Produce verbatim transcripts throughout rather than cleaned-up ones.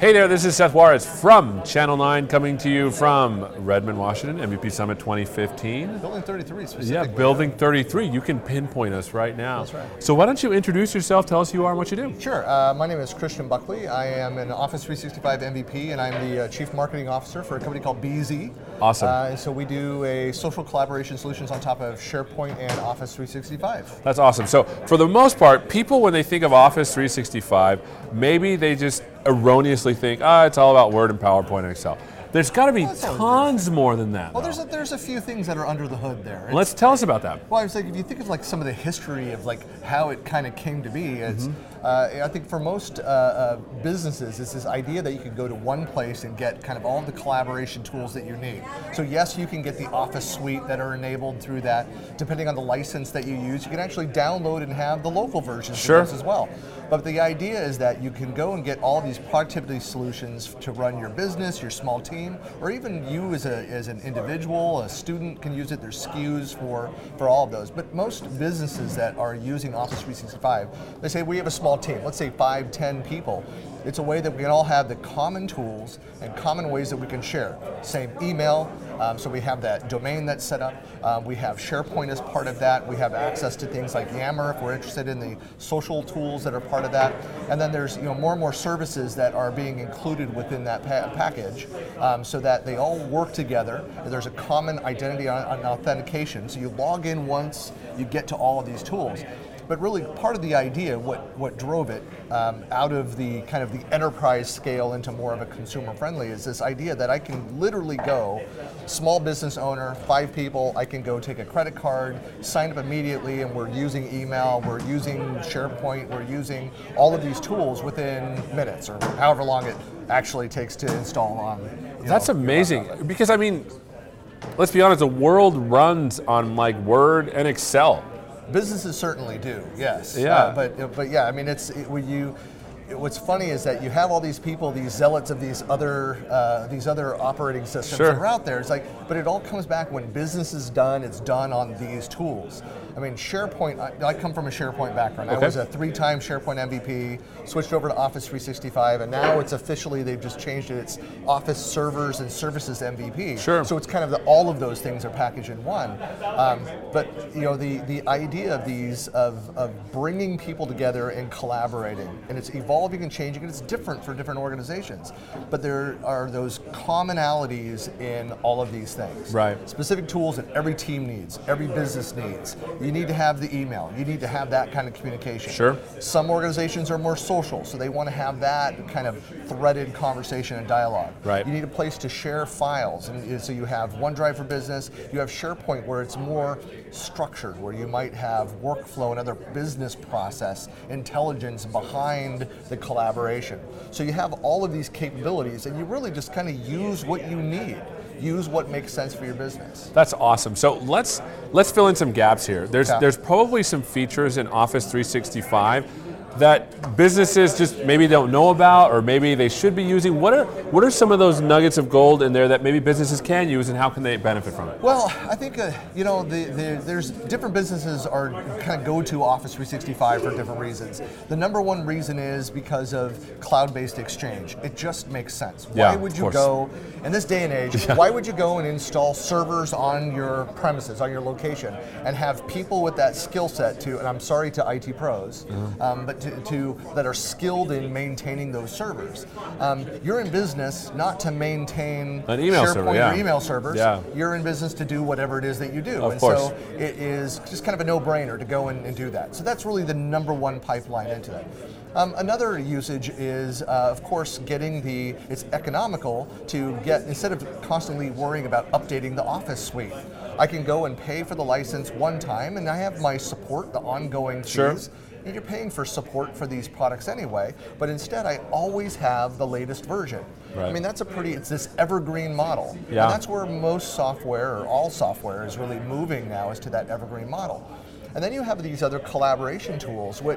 Hey there, this is Seth Juarez from Channel nine coming to you from Redmond, Washington, M V P Summit twenty fifteen. Building thirty-three specifically. Yeah, Building thirty-three. You can pinpoint us right now. That's right. So why don't you introduce yourself, tell us who you are and what you do. Sure, uh, my name is Christian Buckley. I am an Office three sixty-five M V P and I'm the uh, Chief Marketing Officer for a company called B Z. Awesome. Uh, and so we do a social collaboration solutions on top of SharePoint and Office three sixty-five. That's awesome. So for the most part, people when they think of Office three sixty-five, maybe they just erroneously think, ah, it's all about Word and PowerPoint and Excel. There's got to be Well, tons more than that. Well, though. there's a, there's a few things that are under the hood there. It's- Let's tell us about that. Well, I was like, if you think of like some of the history of like how it kind of came to be, it's, Mm-hmm. uh, I think for most uh, uh, businesses, it's this idea that you can go to one place and get kind of all the collaboration tools that you need. So yes, you can get the Office suite that are enabled through that. Depending on the license that you use, you can actually download and have the local versions Sure. of those as well. But the idea is that you can go and get all these productivity solutions to run your business, your small team, or even you as, a, as an individual, a student can use it. There's S K Us for, for all of those. But most businesses that are using Office three sixty-five, they say we have a small team, let's say five, ten people. It's a way that we can all have the common tools and common ways that we can share. Same email, um, so we have that domain that's set up. Um, we have SharePoint as part of that. We have access to things like Yammer if we're interested in the social tools that are part of that. And then there's you know more and more services that are being included within that pa- package um, so that they all work together. There's a common identity and authentication. So you log in once, you get to all of these tools. But really, part of the idea, what, what drove it um, out of the kind of the enterprise scale into more of a consumer friendly, is this idea that I can literally go, small business owner, five people, I can go take a credit card, sign up immediately, and we're using email, we're using SharePoint, we're using all of these tools within minutes or however long it actually takes to install on. you That's know, amazing. Because I mean, let's be honest, the world runs on like Word and Excel. Businesses certainly do, yes. Yeah. Uh, but but yeah, I mean, it's it, when you. It, what's funny is that you have all these people, these zealots of these other uh, these other operating systems Sure. that are out there. It's like, but it all comes back when business is done. It's done on these tools. I mean, SharePoint. I, I come from a SharePoint background. Okay. I was a three-time SharePoint M V P. Switched over to Office three sixty-five, and now it's officially they've just changed it. It's Office Servers and Services M V P. Sure. So it's kind of the, all of those things are packaged in one. Um, but you know, the the idea of these of of bringing people together and collaborating, and it's evolving and changing, and it's different for different organizations. But there are those commonalities in all of these things. Right. Specific tools that every team needs, every business needs. You need to have the email. You need to have that kind of communication. Sure. Some organizations are more social, so they want to have that kind of threaded conversation and dialogue. Right. You need a place to share files, and so you have OneDrive for Business. You have SharePoint, where it's more structured, where you might have workflow and other business process intelligence behind the collaboration. So you have all of these capabilities, and you really just kind of use what you need. Use what makes sense for your business. That's awesome. So let's let's fill in some gaps here. There's Okay. there's probably some features in Office three sixty-five that businesses just maybe don't know about, or maybe they should be using. What are what are some of those nuggets of gold in there that maybe businesses can use, and how can they benefit from it? Well, I think uh, you know the, the, there's different businesses are kind of go to Office three sixty-five for different reasons. The number one reason is because of cloud-based exchange. It just makes sense. Yeah, Why would of you course. go in this day and age? Why would you go and install servers on your premises, on your location, and have people with that skill set to? And I'm sorry to I T pros, Mm-hmm. um, but to, to that are skilled in maintaining those servers. Um, you're in business not to maintain An email SharePoint server, yeah. or email servers. Yeah. You're in business to do whatever it is that you do. Of and course. so it is just kind of a no-brainer to go in and do that. So that's really the number one pipeline into that. Um, another usage is, uh, of course, getting the, it's economical to get, instead of constantly worrying about updating the Office suite, I can go and pay for the license one time, and I have my support, the ongoing fees. Sure. And you're paying for support for these products anyway, but instead I always have the latest version. Right. I mean, that's a pretty, it's this evergreen model. Yeah. And that's where most software, or all software, is really moving now, is to that evergreen model. And then you have these other collaboration tools, which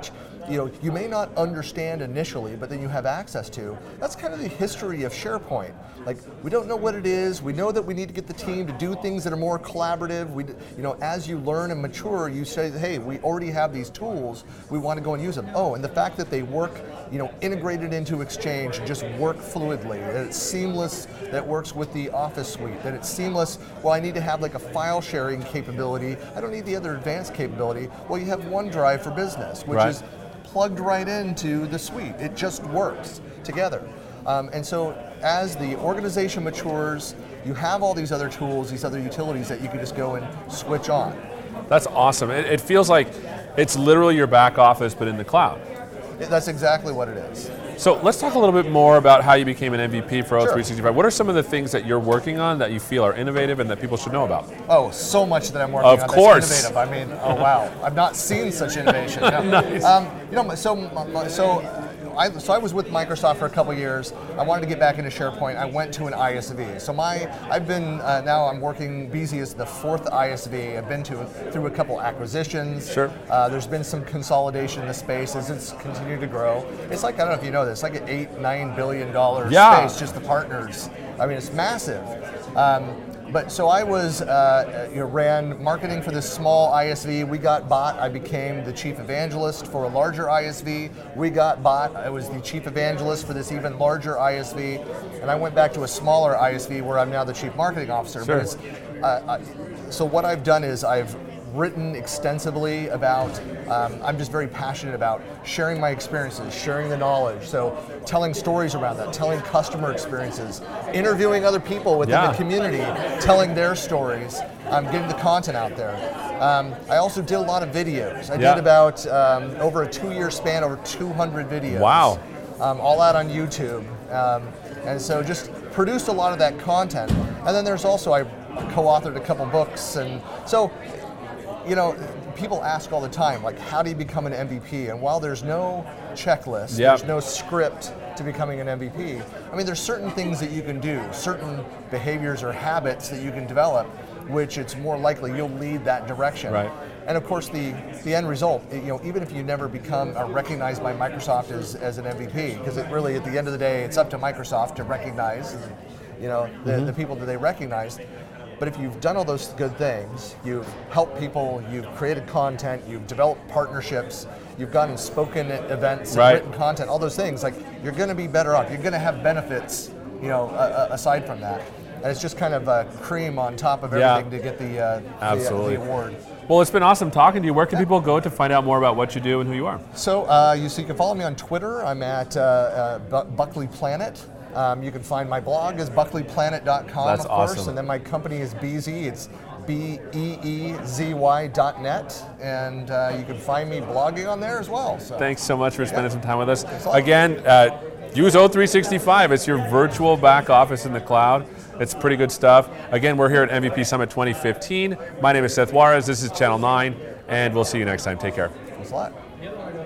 you know, you may not understand initially, but then you have access to. That's kind of the history of SharePoint. Like, we don't know what it is. We know that we need to get the team to do things that are more collaborative. We, you know, as you learn and mature, you say, hey, we already have these tools. We want to go and use them. Oh, and the fact that they work, you know, integrated into Exchange, and just work fluidly. That it's seamless. That it works with the Office suite. That it's seamless. Well, I need to have like a file sharing capability. I don't need the other advanced capability. Well, you have OneDrive for Business, which right. is plugged right into the suite. It just works together. Um, and so as the organization matures, you have all these other tools, these other utilities that you can just go and switch on. That's awesome. It, it feels like it's literally your back office, but in the cloud. It, that's exactly what it is. So let's talk a little bit more about how you became an M V P for O Sure. three sixty-five. What are some of the things that you're working on that you feel are innovative and that people should know about? Oh, so much that I'm working Of on course. that's innovative. I mean, oh wow, I've not seen such innovation. No. Nice. um, you know, so so. I, so I was with Microsoft for a couple years. I wanted to get back into SharePoint. I went to an I S V. So my, I've been uh, now I'm working. B Z is the fourth I S V. I've been to through a couple acquisitions. Sure. Uh, there's been some consolidation in the space as it's continued to grow. It's like, I don't know if you know this, like an eight nine billion dollar Yeah. space. Just the partners. I mean, it's massive. Um, But so I was, uh, you know, ran marketing for this small I S V. We got bought. I became the chief evangelist for a larger I S V. We got bought. I was the chief evangelist for this even larger I S V. And I went back to a smaller I S V where I'm now the chief marketing officer. Sure. But it's, uh, I, so what I've done is I've written extensively about, um, I'm just very passionate about sharing my experiences, sharing the knowledge, so telling stories around that, telling customer experiences, interviewing other people within Yeah. the community, telling their stories, um, getting the content out there. Um, I also did a lot of videos. I Yeah. did about, um, over a two-year span, over two hundred videos. Wow. Um, all out on YouTube. Um, and so just produced a lot of that content. And then there's also, I co-authored a couple books, and so, you know, people ask all the time, like, how do you become an M V P? And while there's no checklist, Yep. there's no script to becoming an M V P, I mean, there's certain things that you can do, certain behaviors or habits that you can develop, which it's more likely you'll lead that direction. Right. And of course, the, the end result, you know, even if you never become uh, recognized by Microsoft as, as an M V P, because it really, at the end of the day, it's up to Microsoft to recognize, you know, the, Mm-hmm. the people that they recognize. But if you've done all those good things, you've helped people, you've created content, you've developed partnerships, you've gone and spoken at events and Right. written content, all those things, like, you're going to be better off. You're going to have benefits, you know, uh, aside from that. And it's just kind of uh, cream on top of Yeah. everything to get the, uh, the, Absolutely. the award. Well, it's been awesome talking to you. Where can people go to find out more about what you do and who you are? So, uh, you, so you can follow me on Twitter. I'm at uh, uh, Bu- Buckley Planet. Um, you can find my blog is buckley planet dot com, That's of course, awesome. and then my company is B Z. It's B E E Z Y dot net, and uh, you can find me blogging on there as well. So. Thanks so much for spending Yeah. some time with us. Thanks a lot. Again, uh, use O three sixty-five. It's your virtual back office in the cloud. It's pretty good stuff. Again, we're here at M V P Summit twenty fifteen. My name is Seth Juarez. This is Channel nine, and we'll see you next time. Take care. Thanks a lot.